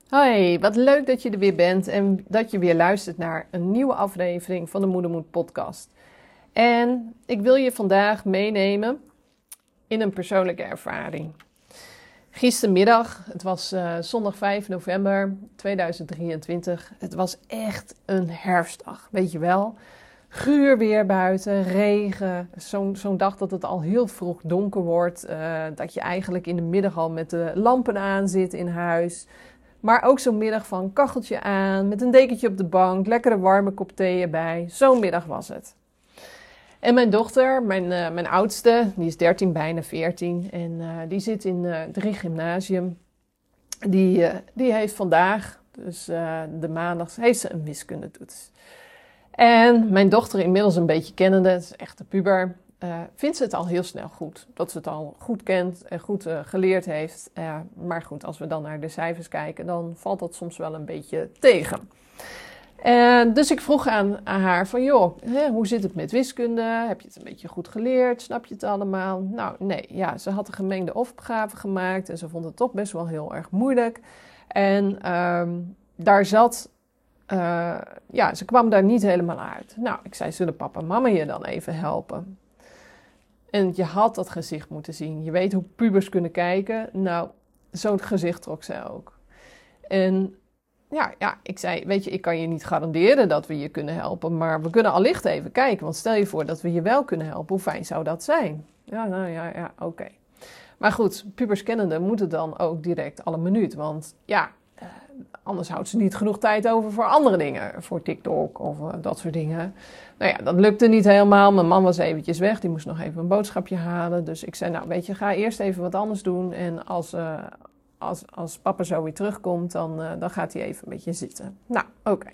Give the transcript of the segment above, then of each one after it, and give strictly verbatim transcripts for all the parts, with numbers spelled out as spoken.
Hoi, wat leuk dat je er weer bent en dat je weer luistert naar een nieuwe aflevering van de Moedermoed podcast. En ik wil je vandaag meenemen in een persoonlijke ervaring. Gistermiddag, het was uh, zondag vijf november tweeduizend drieëntwintig, het was echt een herfstdag, weet je wel. Guur weer buiten, regen, zo'n, zo'n dag dat het al heel vroeg donker wordt, uh, dat je eigenlijk in de middag al met de lampen aan zit in huis. Maar ook zo'n middag van kacheltje aan, met een dekentje op de bank, lekkere warme kop thee erbij. Zo'n middag was het. En mijn dochter, mijn, uh, mijn oudste, die is dertien, bijna veertien. En uh, die zit in uh, drie gymnasium. Die, uh, die heeft vandaag, dus uh, de maandag, heeft ze een wiskundetoets. En mijn dochter, inmiddels een beetje kennende, het is echt een puber, uh, vindt ze het al heel snel goed. Dat ze het al goed kent en goed uh, geleerd heeft. Uh, maar goed, als we dan naar de cijfers kijken, dan valt dat soms wel een beetje tegen. Uh, dus ik vroeg aan, aan haar van, joh, hè, hoe zit het met wiskunde? Heb je het een beetje goed geleerd? Snap je het allemaal? Nou, nee, ja, ze had een gemengde opgave gemaakt en ze vond het toch best wel heel erg moeilijk. En um, daar zat... Uh, ja, ze kwam daar niet helemaal uit. Nou, ik zei, zullen papa en mama je dan even helpen? En je had dat gezicht moeten zien. Je weet hoe pubers kunnen kijken. Nou, zo'n gezicht trok zij ook. En ja, ja, ik zei, weet je, ik kan je niet garanderen dat we je kunnen helpen. Maar we kunnen allicht even kijken. Want stel je voor dat we je wel kunnen helpen. Hoe fijn zou dat zijn? Ja, nou ja, ja, oké. Okay. Maar goed, pubers kennende moeten dan ook direct alle minuut. Want ja... Anders houdt ze niet genoeg tijd over voor andere dingen. Voor TikTok of uh, dat soort dingen. Nou ja, dat lukte niet helemaal. Mijn man was eventjes weg. Die moest nog even een boodschapje halen. Dus ik zei, nou weet je, ga eerst even wat anders doen. En als, uh, als, als papa zo weer terugkomt, dan, uh, dan gaat hij even een beetje zitten. Nou, oké. Okay.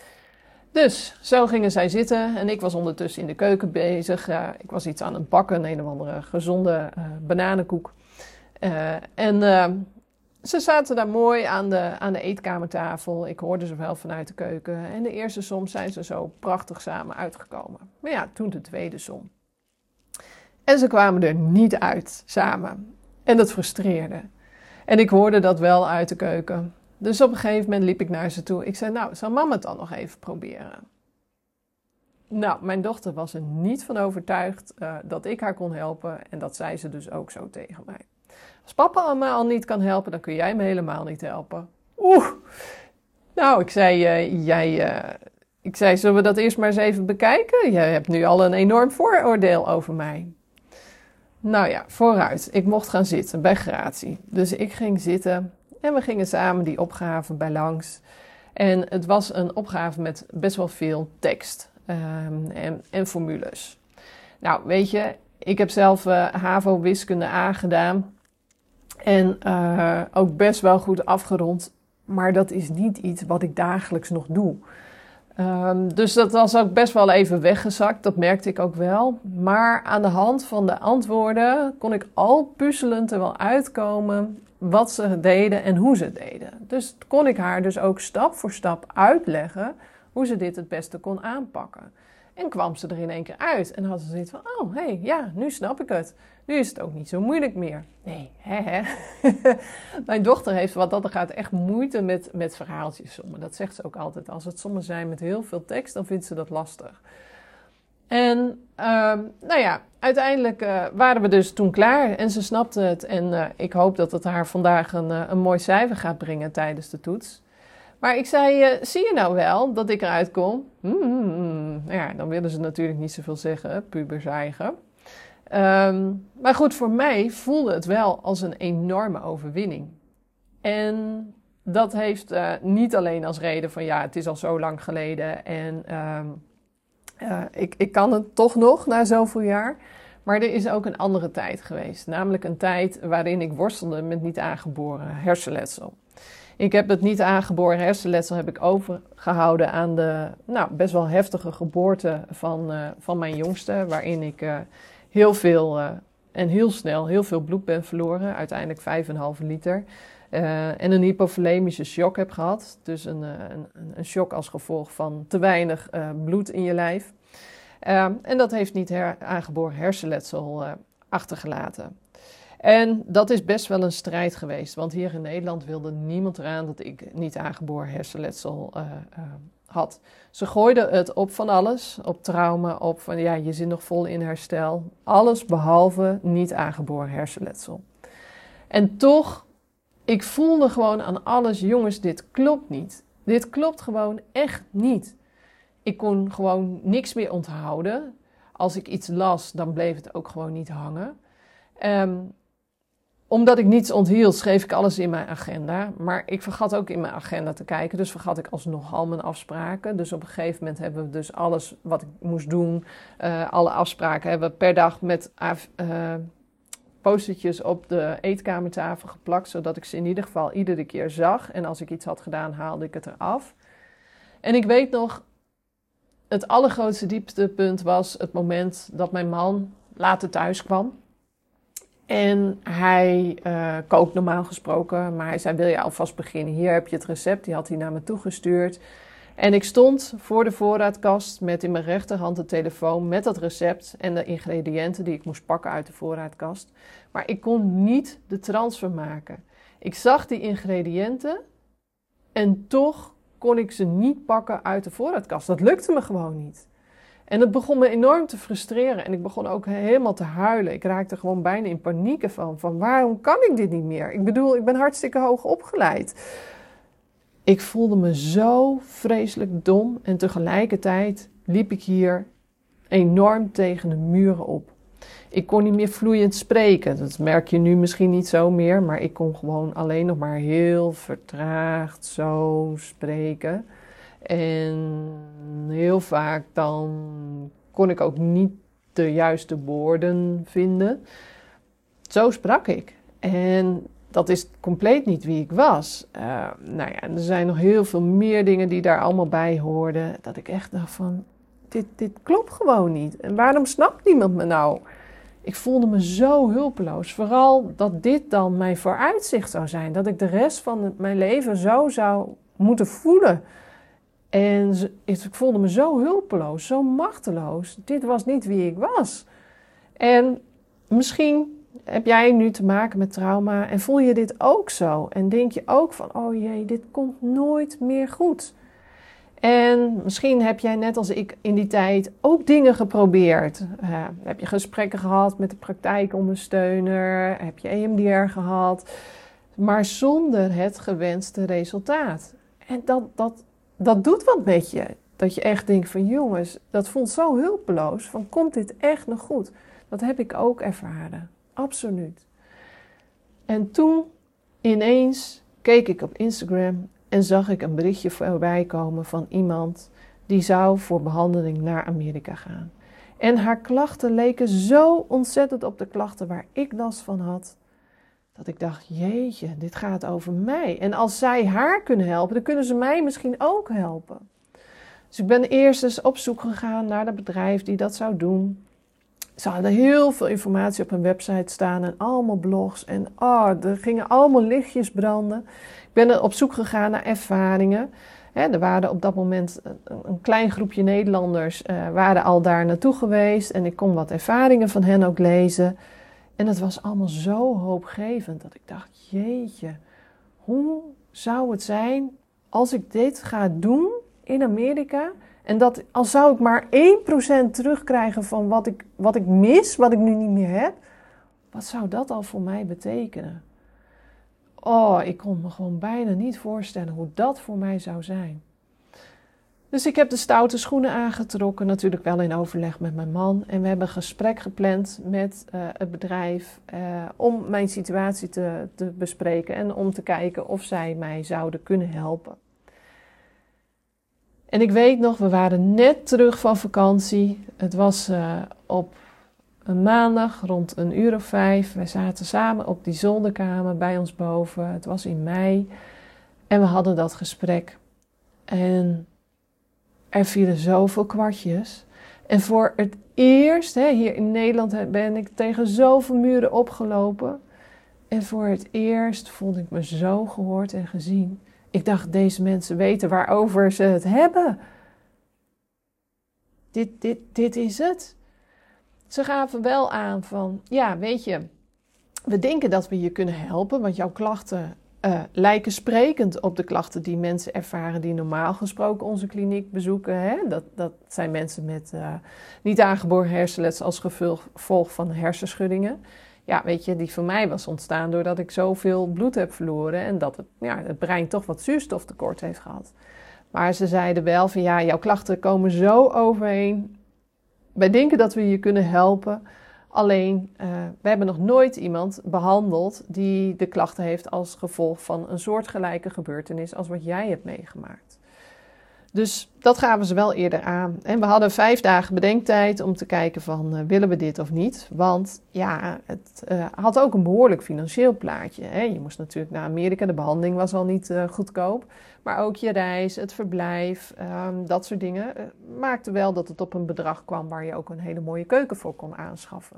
Dus zo gingen zij zitten. En ik was ondertussen in de keuken bezig. Uh, ik was iets aan het bakken. Een, een of andere gezonde uh, bananenkoek. Uh, en... Uh, Ze zaten daar mooi aan de, aan de eetkamertafel. Ik hoorde ze wel vanuit de keuken. En de eerste som zijn ze zo prachtig samen uitgekomen. Maar ja, toen de tweede som. En ze kwamen er niet uit samen. En dat frustreerde. En ik hoorde dat wel uit de keuken. Dus op een gegeven moment liep ik naar ze toe. Ik zei, nou, zal mama het dan nog even proberen? Nou, mijn dochter was er niet van overtuigd uh, dat ik haar kon helpen. En dat zei ze dus ook zo tegen mij. Als papa me al niet kan helpen, dan kun jij me helemaal niet helpen. Oeh. Nou, ik zei, uh, jij, uh, ik zei, zullen we dat eerst maar eens even bekijken? Jij hebt nu al een enorm vooroordeel over mij. Nou ja, vooruit. Ik mocht gaan zitten bij gratie. Dus ik ging zitten en we gingen samen die opgave bij langs. En het was een opgave met best wel veel tekst um, en, en formules. Nou, weet je, ik heb zelf uh, HAVO wiskunde A gedaan. En uh, ook best wel goed afgerond. Maar dat is niet iets wat ik dagelijks nog doe. Um, dus dat was ook best wel even weggezakt. Dat merkte ik ook wel. Maar aan de hand van de antwoorden kon ik al puzzelend er wel uitkomen wat ze deden en hoe ze het deden. Dus kon ik haar dus ook stap voor stap uitleggen hoe ze dit het beste kon aanpakken. En kwam ze er in één keer uit. En had ze zoiets van, oh, hé, hey, ja, nu snap ik het. Nu is het ook niet zo moeilijk meer. Nee, hè, hè. Mijn dochter heeft wat dat er gaat echt moeite met, met verhaaltjes sommen. Dat zegt ze ook altijd. Als het sommen zijn met heel veel tekst, dan vindt ze dat lastig. En, uh, nou ja, uiteindelijk uh, waren we dus toen klaar. En ze snapte het. En uh, ik hoop dat het haar vandaag een, uh, een mooi cijfer gaat brengen tijdens de toets. Maar ik zei, uh, zie je nou wel dat ik eruit kom? Hmm, ja, dan willen ze natuurlijk niet zoveel zeggen, pubers eigen. Um, maar goed, voor mij voelde het wel als een enorme overwinning. En dat heeft uh, niet alleen als reden van, ja, het is al zo lang geleden en um, uh, ik, ik kan het toch nog na zoveel jaar. Maar er is ook een andere tijd geweest. Namelijk een tijd waarin ik worstelde met niet aangeboren hersenletsel. Ik heb het niet aangeboren hersenletsel heb ik overgehouden aan de nou, best wel heftige geboorte van, uh, van mijn jongste. Waarin ik uh, heel veel uh, en heel snel heel veel bloed ben verloren. Uiteindelijk vijf komma vijf liter. Uh, en een hypovolemische shock heb gehad. Dus een, een, een shock als gevolg van te weinig uh, bloed in je lijf. Uh, en dat heeft niet her- aangeboren hersenletsel uh, achtergelaten. En dat is best wel een strijd geweest. Want hier in Nederland wilde niemand eraan dat ik niet aangeboren hersenletsel uh, uh, had. Ze gooiden het op van alles. Op trauma, op van ja, je zit nog vol in herstel. Alles behalve niet aangeboren hersenletsel. En toch, ik voelde gewoon aan alles, jongens, dit klopt niet. Dit klopt gewoon echt niet. Ik kon gewoon niks meer onthouden. Als ik iets las, dan bleef het ook gewoon niet hangen. Um, omdat ik niets onthield, schreef ik alles in mijn agenda. Maar ik vergat ook in mijn agenda te kijken. Dus vergat ik alsnog al mijn afspraken. Dus op een gegeven moment hebben we dus alles wat ik moest doen. Uh, alle afspraken hebben we per dag met uh, postertjes op de eetkamertafel geplakt. Zodat ik ze in ieder geval iedere keer zag. En als ik iets had gedaan, haalde ik het eraf. En ik weet nog, het allergrootste dieptepunt was het moment dat mijn man later thuis kwam. En hij uh, kookt normaal gesproken, maar hij zei, wil je alvast beginnen? Hier heb je het recept, die had hij naar me toegestuurd. En ik stond voor de voorraadkast met in mijn rechterhand de telefoon met dat recept en de ingrediënten die ik moest pakken uit de voorraadkast. Maar ik kon niet de transfer maken. Ik zag die ingrediënten en toch kon ik ze niet pakken uit de voorraadkast. Dat lukte me gewoon niet. En het begon me enorm te frustreren en ik begon ook helemaal te huilen. Ik raakte gewoon bijna in paniek van, van waarom kan ik dit niet meer? Ik bedoel, ik ben hartstikke hoog opgeleid. Ik voelde me zo vreselijk dom en tegelijkertijd liep ik hier enorm tegen de muren op. Ik kon niet meer vloeiend spreken. Dat merk je nu misschien niet zo meer, maar ik kon gewoon alleen nog maar heel vertraagd zo spreken. En heel vaak dan kon ik ook niet de juiste woorden vinden. Zo sprak ik. En dat is compleet niet wie ik was. Uh, nou ja, er zijn nog heel veel meer dingen die daar allemaal bij hoorden. Dat ik echt dacht van, dit, dit klopt gewoon niet. En waarom snapt niemand me nou? Ik voelde me zo hulpeloos. Vooral dat dit dan mijn vooruitzicht zou zijn. Dat ik de rest van mijn leven zo zou moeten voelen. En ik voelde me zo hulpeloos, zo machteloos. Dit was niet wie ik was. En misschien heb jij nu te maken met trauma en voel je dit ook zo. En denk je ook van, oh jee, dit komt nooit meer goed. En misschien heb jij net als ik in die tijd ook dingen geprobeerd. Uh, heb je gesprekken gehad met de praktijkondersteuner, heb je E M D R gehad. Maar zonder het gewenste resultaat. En dat... dat Dat doet wat met je. Dat je echt denkt van jongens, dat voelt zo hulpeloos. Van komt dit echt nog goed? Dat heb ik ook ervaren. Absoluut. En toen ineens keek ik op Instagram en zag ik een berichtje voorbij komen van iemand die zou voor behandeling naar Amerika gaan. En haar klachten leken zo ontzettend op de klachten waar ik last van had. Dat ik dacht, jeetje, dit gaat over mij. En als zij haar kunnen helpen, dan kunnen ze mij misschien ook helpen. Dus ik ben eerst eens op zoek gegaan naar dat bedrijf die dat zou doen. Ze hadden heel veel informatie op hun website staan en allemaal blogs. En oh, er gingen allemaal lichtjes branden. Ik ben er op zoek gegaan naar ervaringen. He, er waren op dat moment een, een klein groepje Nederlanders uh, waren al daar naartoe geweest. En ik kon wat ervaringen van hen ook lezen. En het was allemaal zo hoopgevend dat ik dacht, jeetje, hoe zou het zijn als ik dit ga doen in Amerika? En dat als zou ik maar één procent terugkrijgen van wat ik, wat ik mis, wat ik nu niet meer heb. Wat zou dat al voor mij betekenen? Oh, ik kon me gewoon bijna niet voorstellen hoe dat voor mij zou zijn. Dus ik heb de stoute schoenen aangetrokken, natuurlijk wel in overleg met mijn man. En we hebben een gesprek gepland met uh, het bedrijf uh, om mijn situatie te, te bespreken. En om te kijken of zij mij zouden kunnen helpen. En ik weet nog, we waren net terug van vakantie. Het was uh, op een maandag rond een uur of vijf. Wij zaten samen op die zolderkamer bij ons boven. Het was in mei. En we hadden dat gesprek. En er vielen zoveel kwartjes. En voor het eerst, hè, hier in Nederland ben ik tegen zoveel muren opgelopen. En voor het eerst voelde ik me zo gehoord en gezien. Ik dacht, deze mensen weten waarover ze het hebben. Dit, dit, dit is het. Ze gaven wel aan van, ja, weet je, we denken dat we je kunnen helpen, want jouw klachten uh, lijken sprekend op de klachten die mensen ervaren die normaal gesproken onze kliniek bezoeken. Hè? Dat, dat zijn mensen met uh, niet aangeboren hersenletsel als gevolg van hersenschuddingen. Ja, weet je, die voor mij was ontstaan doordat ik zoveel bloed heb verloren en dat het, ja, het brein toch wat zuurstoftekort heeft gehad. Maar ze zeiden wel van ja, jouw klachten komen zo overheen. Wij denken dat we je kunnen helpen. Alleen, uh, we hebben nog nooit iemand behandeld die de klachten heeft als gevolg van een soortgelijke gebeurtenis als wat jij hebt meegemaakt. Dus dat gaven ze wel eerder aan. En we hadden vijf dagen bedenktijd om te kijken van uh, willen we dit of niet. Want ja, het uh, had ook een behoorlijk financieel plaatje. Hè? Je moest natuurlijk naar Amerika, de behandeling was al niet uh, goedkoop. Maar ook je reis, het verblijf, um, dat soort dingen uh, maakte wel dat het op een bedrag kwam waar je ook een hele mooie keuken voor kon aanschaffen.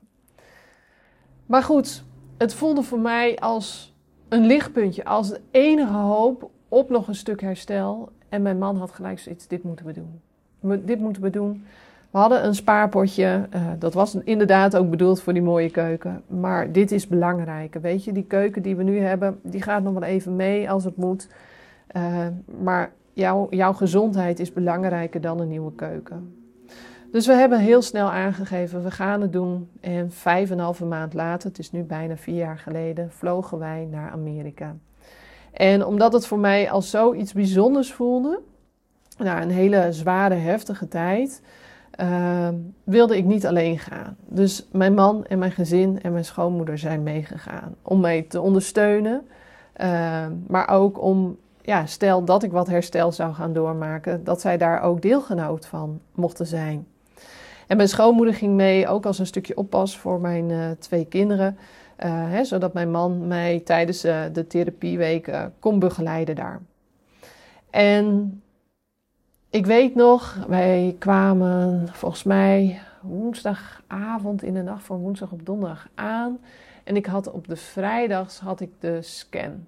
Maar goed, het voelde voor mij als een lichtpuntje, als de enige hoop op nog een stuk herstel. En mijn man had gelijk zoiets, dit moeten we doen. We, dit moeten we doen. We hadden een spaarpotje, uh, dat was inderdaad ook bedoeld voor die mooie keuken. Maar dit is belangrijker, weet je. Die keuken die we nu hebben, die gaat nog wel even mee als het moet. Uh, maar jou, jouw gezondheid is belangrijker dan een nieuwe keuken. Dus we hebben heel snel aangegeven, we gaan het doen. En vijf en een halve maand later, het is nu bijna vier jaar geleden, vlogen wij naar Amerika. En omdat het voor mij als zoiets bijzonders voelde, na een hele zware, heftige tijd, uh, wilde ik niet alleen gaan. Dus mijn man en mijn gezin en mijn schoonmoeder zijn meegegaan om mij te ondersteunen. Uh, maar ook om, ja, stel dat ik wat herstel zou gaan doormaken, dat zij daar ook deelgenoot van mochten zijn. En mijn schoonmoeder ging mee, ook als een stukje oppas voor mijn uh, twee kinderen. Uh, hè, zodat mijn man mij tijdens uh, de therapieweken kon begeleiden daar. En ik weet nog, wij kwamen volgens mij woensdagavond in de nacht van woensdag op donderdag aan. En ik had op de vrijdags had ik de scan.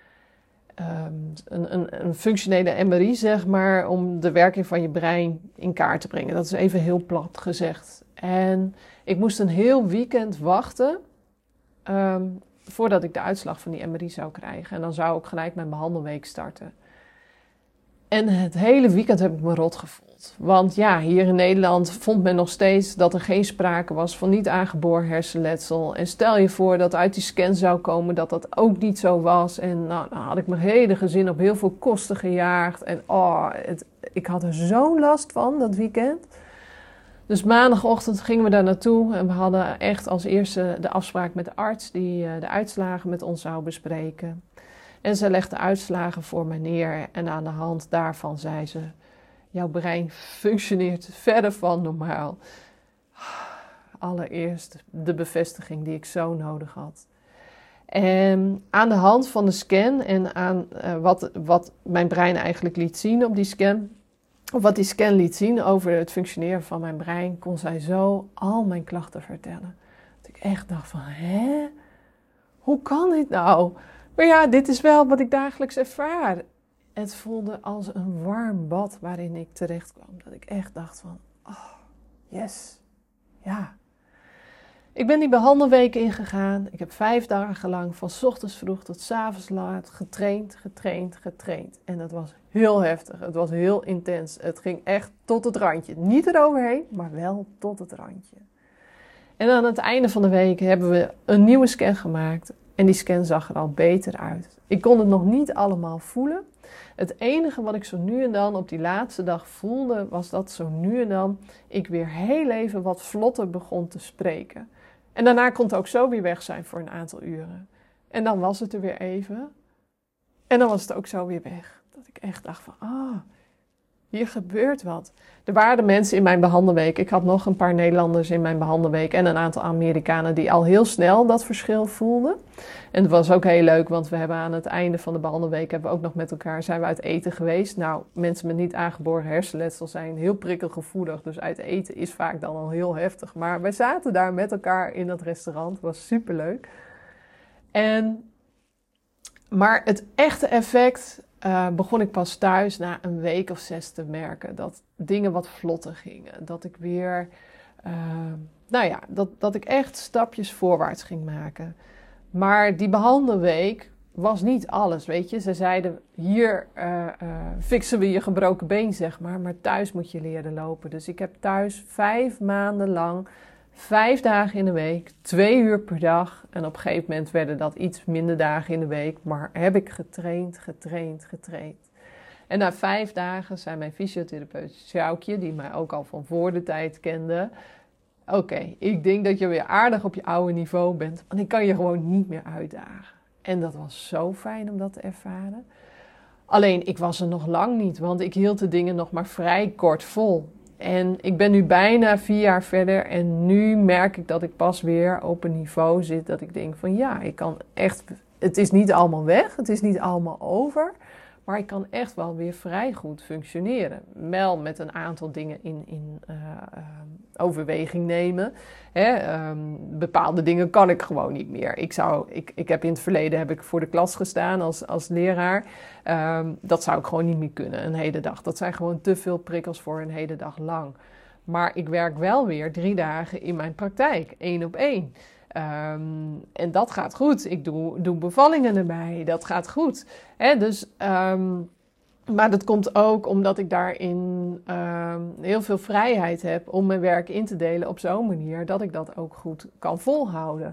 Um, een, een, een functionele M R I, zeg maar, om de werking van je brein in kaart te brengen. Dat is even heel plat gezegd. En ik moest een heel weekend wachten um, voordat ik de uitslag van die M R I zou krijgen. En dan zou ik gelijk mijn behandelweek starten. En het hele weekend heb ik me rot gevoeld. Want ja, hier in Nederland vond men nog steeds dat er geen sprake was van niet aangeboren hersenletsel. En stel je voor dat uit die scan zou komen dat dat ook niet zo was. En nou, dan had ik mijn hele gezin op heel veel kosten gejaagd. En oh, het, ik had er zo'n last van dat weekend. Dus maandagochtend gingen we daar naartoe. En we hadden echt als eerste de afspraak met de arts die uh, de uitslagen met ons zou bespreken. En ze legde uitslagen voor mij neer en aan de hand daarvan zei ze, jouw brein functioneert verre van normaal. Allereerst de bevestiging die ik zo nodig had. En aan de hand van de scan en aan uh, wat, wat mijn brein eigenlijk liet zien op die scan, of wat die scan liet zien over het functioneren van mijn brein, kon zij zo al mijn klachten vertellen. Dat ik echt dacht van, hè? Hoe kan dit nou? Maar ja, dit is wel wat ik dagelijks ervaar. Het voelde als een warm bad waarin ik terecht kwam. Dat ik echt dacht van, oh, yes, ja. Ik ben die behandelweken ingegaan. Ik heb vijf dagen lang van 's ochtends vroeg tot 's avonds laat getraind, getraind, getraind. En dat was heel heftig. Het was heel intens. Het ging echt tot het randje. Niet eroverheen, maar wel tot het randje. En aan het einde van de week hebben we een nieuwe scan gemaakt. En die scan zag er al beter uit. Ik kon het nog niet allemaal voelen. Het enige wat ik zo nu en dan op die laatste dag voelde, was dat zo nu en dan ik weer heel even wat vlotter begon te spreken. En daarna kon het ook zo weer weg zijn voor een aantal uren. En dan was het er weer even. En dan was het ook zo weer weg. Dat ik echt dacht van, ah, hier gebeurt wat. Er waren mensen in mijn behandelweek. Ik had nog een paar Nederlanders in mijn behandelweek en een aantal Amerikanen die al heel snel dat verschil voelden. En het was ook heel leuk, want we hebben aan het einde van de behandelweek hebben we ook nog met elkaar zijn we uit eten geweest. Nou, mensen met niet aangeboren hersenletsel zijn heel prikkelgevoelig, dus uit eten is vaak dan al heel heftig. Maar wij zaten daar met elkaar in dat restaurant. Het was superleuk. En, maar het echte effect Uh, begon ik pas thuis na een week of zes te merken dat dingen wat vlotter gingen. Dat ik weer, uh, nou ja, dat, dat ik echt stapjes voorwaarts ging maken. Maar die behandelweek was niet alles, weet je. Ze zeiden, hier uh, uh, fixen we je gebroken been, zeg maar. Maar thuis moet je leren lopen. Dus ik heb thuis vijf maanden lang, vijf dagen in de week, twee uur per dag. En op een gegeven moment werden dat iets minder dagen in de week. Maar heb ik getraind, getraind, getraind. En na vijf dagen zei mijn fysiotherapeut Sjoukje, die mij ook al van voor de tijd kende. Oké, okay, ik denk dat je weer aardig op je oude niveau bent. Want ik kan je gewoon niet meer uitdagen. En dat was zo fijn om dat te ervaren. Alleen, ik was er nog lang niet, want ik hield de dingen nog maar vrij kort vol. En ik ben nu bijna vier jaar verder en nu merk ik dat ik pas weer op een niveau zit dat ik denk van ja, ik kan echt, het is niet allemaal weg, het is niet allemaal over, maar ik kan echt wel weer vrij goed functioneren. Wel met een aantal dingen in, in uh, uh, overweging nemen. Hè, um, bepaalde dingen kan ik gewoon niet meer. Ik, zou, ik, ik heb in het verleden heb ik voor de klas gestaan als, als leraar. Um, dat zou ik gewoon niet meer kunnen een hele dag. Dat zijn gewoon te veel prikkels voor een hele dag lang. Maar ik werk wel weer drie dagen in mijn praktijk, één op één. Um, en dat gaat goed. Ik doe, doe bevallingen erbij. Dat gaat goed. Hè, dus, um, maar dat komt ook omdat ik daarin um, heel veel vrijheid heb om mijn werk in te delen op zo'n manier dat ik dat ook goed kan volhouden.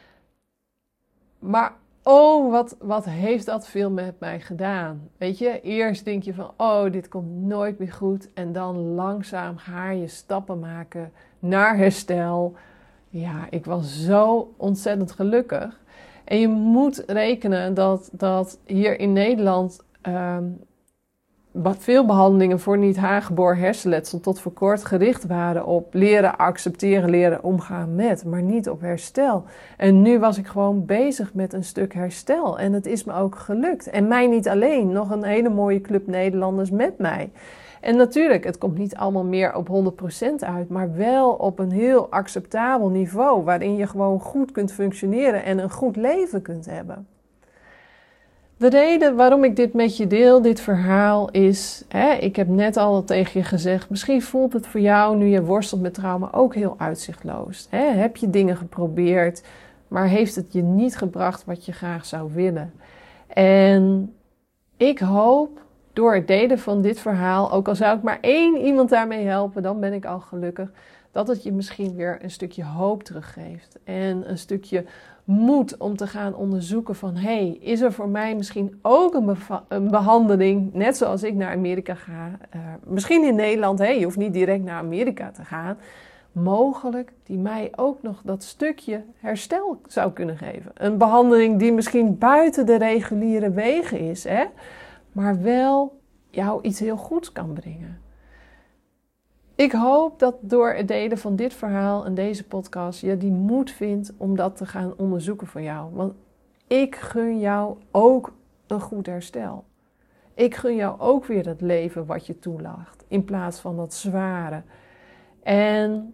Maar oh, wat, wat heeft dat veel met mij gedaan? Weet je, eerst denk je van, oh, dit komt nooit meer goed. En dan langzaam ga je stappen maken naar herstel. Ja, ik was zo ontzettend gelukkig. En je moet rekenen dat, dat hier in Nederland um, veel behandelingen voor niet aangeboren hersenletsel tot voor kort gericht waren op leren accepteren, leren omgaan met, maar niet op herstel. En nu was ik gewoon bezig met een stuk herstel en het is me ook gelukt. En mij niet alleen, nog een hele mooie club Nederlanders met mij. En natuurlijk, het komt niet allemaal meer op honderd procent uit, maar wel op een heel acceptabel niveau, waarin je gewoon goed kunt functioneren en een goed leven kunt hebben. De reden waarom ik dit met je deel, dit verhaal, is, hè, ik heb net al tegen je gezegd, misschien voelt het voor jou, nu je worstelt met trauma, ook heel uitzichtloos. Hè? Heb je dingen geprobeerd, maar heeft het je niet gebracht wat je graag zou willen? En ik hoop, door het delen van dit verhaal, ook al zou ik maar één iemand daarmee helpen, dan ben ik al gelukkig, dat het je misschien weer een stukje hoop teruggeeft. En een stukje moed om te gaan onderzoeken van, hé, hey, is er voor mij misschien ook een, beva- een behandeling, net zoals ik naar Amerika ga, uh, misschien in Nederland, hey, je hoeft niet direct naar Amerika te gaan, mogelijk die mij ook nog dat stukje herstel zou kunnen geven. Een behandeling die misschien buiten de reguliere wegen is, hè, maar wel jou iets heel goeds kan brengen. Ik hoop dat door het delen van dit verhaal en deze podcast je die moed vindt om dat te gaan onderzoeken voor jou. Want ik gun jou ook een goed herstel. Ik gun jou ook weer dat leven wat je toelacht, in plaats van dat zware. En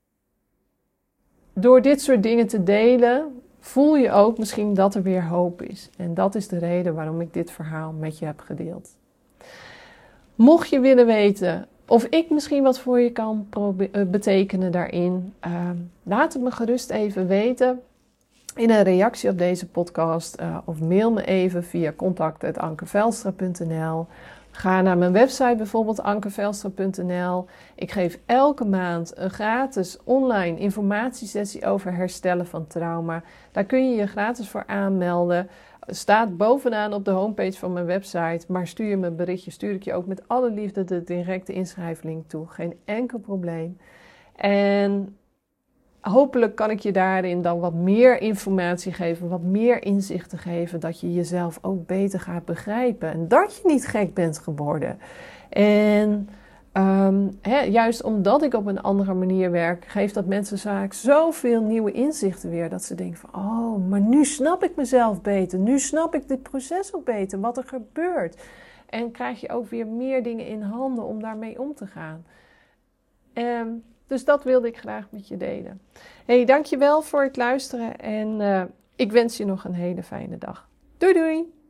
door dit soort dingen te delen, voel je ook misschien dat er weer hoop is. En dat is de reden waarom ik dit verhaal met je heb gedeeld. Mocht je willen weten of ik misschien wat voor je kan probe- betekenen daarin, uh, laat het me gerust even weten in een reactie op deze podcast. Uh, of mail me even via contact at ankevelstra punt n l. Ga naar mijn website bijvoorbeeld ankevelstra punt n l. Ik geef elke maand een gratis online informatiesessie over herstellen van trauma. Daar kun je je gratis voor aanmelden. Staat bovenaan op de homepage van mijn website. Maar stuur je me een berichtje, stuur ik je ook met alle liefde de directe inschrijflink toe. Geen enkel probleem. En hopelijk kan ik je daarin dan wat meer informatie geven, wat meer inzichten geven, dat je jezelf ook beter gaat begrijpen. En dat je niet gek bent geworden. En um, he, juist omdat ik op een andere manier werk, geeft dat mensen vaak zoveel nieuwe inzichten weer, dat ze denken van, oh, maar nu snap ik mezelf beter. Nu snap ik dit proces ook beter, wat er gebeurt. En krijg je ook weer meer dingen in handen om daarmee om te gaan. Um, Dus dat wilde ik graag met je delen. Hey, dankjewel voor het luisteren en uh, ik wens je nog een hele fijne dag. Doei doei!